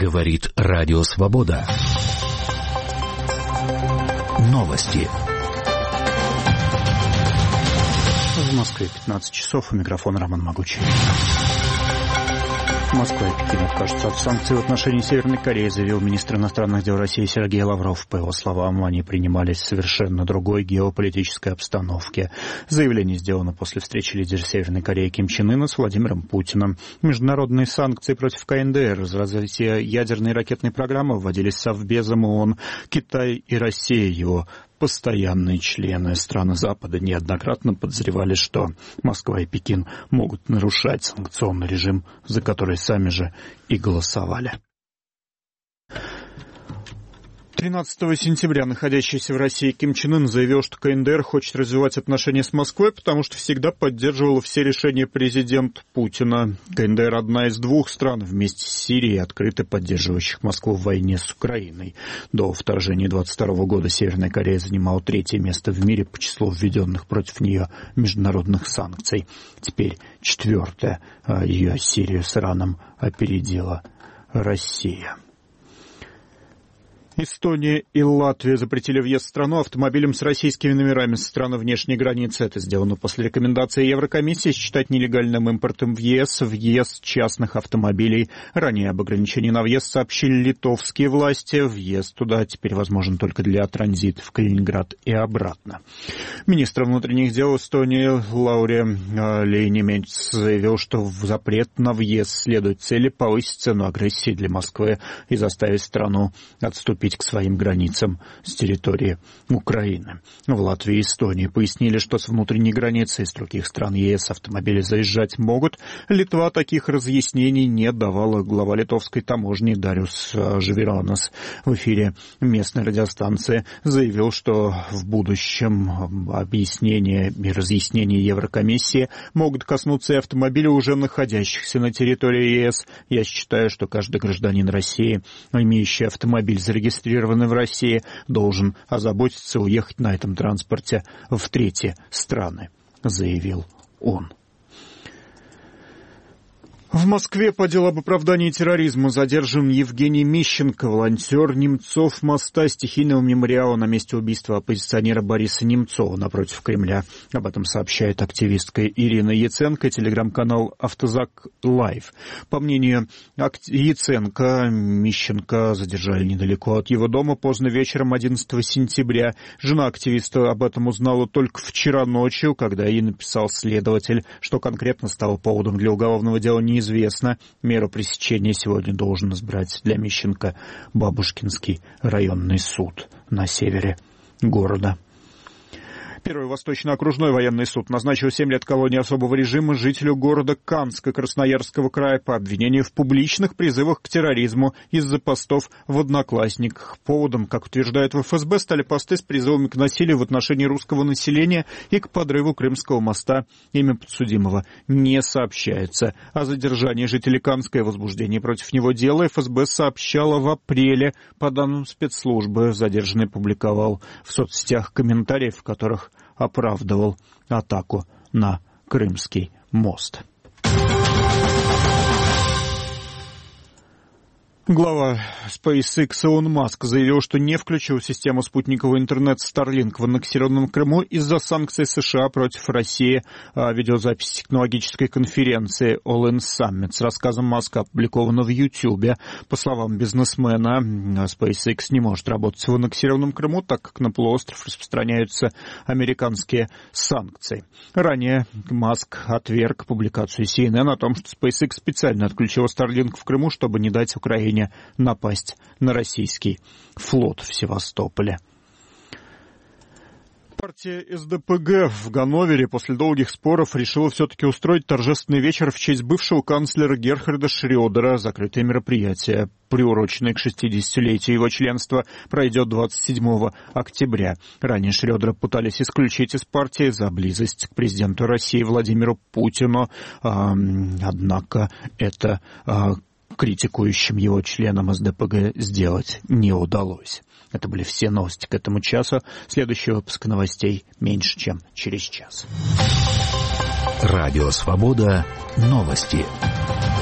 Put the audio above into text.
Говорит Радио Свобода. Новости. В Москве 15 часов. У микрофона Роман Могучий. Москва и Пекин откажутся от санкций в отношении Северной Кореи, заявил министр иностранных дел России Сергей Лавров. По его словам, они принимались в совершенно другой геополитической обстановке. Заявление сделано после встречи лидера Северной Кореи Ким Чен Ына с Владимиром Путиным. Международные санкции против КНДР за развитие ядерной и ракетной программы вводились Совбезом ООН. Китай и Россия, его постоянные члены. Страны Запада неоднократно подозревали, что Москва и Пекин могут нарушать санкционный режим, за который сами же и голосовали. 13 сентября находящийся в России Ким Чен Ын заявил, что КНДР хочет развивать отношения с Москвой, потому что всегда поддерживала все решения президента Путина. КНДР – одна из двух стран вместе с Сирией, открыто поддерживающих Москву в войне с Украиной. До вторжения 1922 года Северная Корея занимала 3-е место в мире по числу введенных против нее международных санкций. Теперь 4-е. Ее Сирию с Ираном опередила Россия. Эстония и Латвия запретили въезд в страну автомобилям с российскими номерами со стороны внешней границы. Это сделано после рекомендации Еврокомиссии считать нелегальным импортом въезд частных автомобилей. Ранее об ограничении на въезд сообщили литовские власти. Въезд туда теперь возможен только для транзита в Калининград и обратно. Министр внутренних дел Эстонии Лаури Лейнименц заявил, что запрет на въезд следует цели повысить цену агрессии для Москвы и заставить страну отступить к своим границам с территории Украины. В Латвии и Эстонии пояснили, что с внутренней границы из других стран ЕС автомобили заезжать могут. Литва таких разъяснений не давала. Глава литовской таможни Дариус Живиранос в эфире местной радиостанции заявил, что в будущем объяснения и разъяснения Еврокомиссии могут коснуться и автомобилей, уже находящихся на территории ЕС. Я считаю, что каждый гражданин России, имеющий автомобиль, зарегистрированный в России, должен озаботиться уехать на этом транспорте в 3-е страны, заявил он. В Москве по делу об оправдании терроризма задержан Евгений Мищенко, волонтер Немцов моста, стихийного мемориала на месте убийства оппозиционера Бориса Немцова напротив Кремля. Об этом сообщает активистка Ирина Яценко, телеграм-канал «Автозак Лайв». По мнению Яценко, Мищенко задержали недалеко от его дома поздно вечером 11 сентября. Жена активиста об этом узнала только вчера ночью, когда ей написал следователь. Что конкретно стало поводом для уголовного дела, неизвестно. Меру пресечения сегодня должен избрать для Мищенко Бабушкинский районный суд на севере города. Первый Восточный окружной военный суд назначил 7 лет колонии особого режима жителю города Канска Красноярского края по обвинению в публичных призывах к терроризму из-за постов в Одноклассниках. Поводом, как утверждают в ФСБ, стали посты с призывами к насилию в отношении русского населения и к подрыву Крымского моста. Имя подсудимого не сообщается. О задержании жителей Канска и возбуждении против него дела ФСБ сообщала в апреле. По данным спецслужбы, задержанный публиковал в соцсетях комментарии, в которых оправдывал атаку на Крымский мост. Глава SpaceX Илон Маск заявил, что не включил систему спутникового интернета Starlink в аннексированном Крыму из-за санкций США против России. Видеозапись технологической конференции All In Summit с рассказом Маска опубликована в YouTube. По словам бизнесмена, SpaceX не может работать в аннексированном Крыму, так как на полуостров распространяются американские санкции. Ранее Маск отверг публикацию CNN о том, что SpaceX специально отключила Starlink в Крыму, чтобы не дать Украине напасть на российский флот в Севастополе. Партия СДПГ в Ганновере после долгих споров решила все-таки устроить торжественный вечер в честь бывшего канцлера Герхарда Шрёдера. Закрытое мероприятие, приуроченное к 60-летию его членства, пройдет 27 октября. Ранее Шрёдера пытались исключить из партии за близость к президенту России Владимиру Путину. Однако это критикующим его членам СДПГ сделать не удалось. Это были все новости к этому часу. Следующий выпуск новостей меньше, чем через час. Радио Свобода. Новости.